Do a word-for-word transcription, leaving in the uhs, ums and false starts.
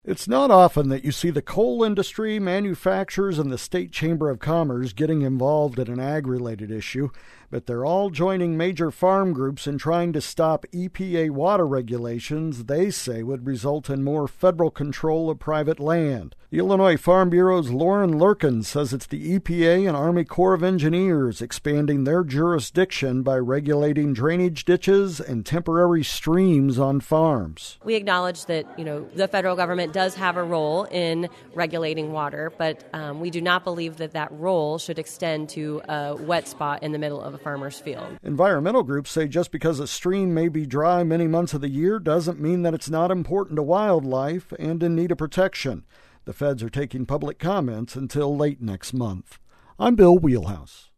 It's not often that you see the coal industry, manufacturers, and the State Chamber of Commerce getting involved in an ag-related issue, but they're all joining major farm groups in trying to stop E P A water regulations they say would result in more federal control of private land. The Illinois Farm Bureau's Lauren Lurkin says it's the E P A and Army Corps of Engineers expanding their jurisdiction by regulating drainage ditches and temporary streams on farms. We acknowledge that, you know, the federal government does have a role in regulating water, but um, we do not believe that that role should extend to a wet spot in the middle of a farmer's field. Environmental groups say just because a stream may be dry many months of the year doesn't mean that it's not important to wildlife and in need of protection. The feds are taking public comments until late next month. I'm Bill Wheelhouse.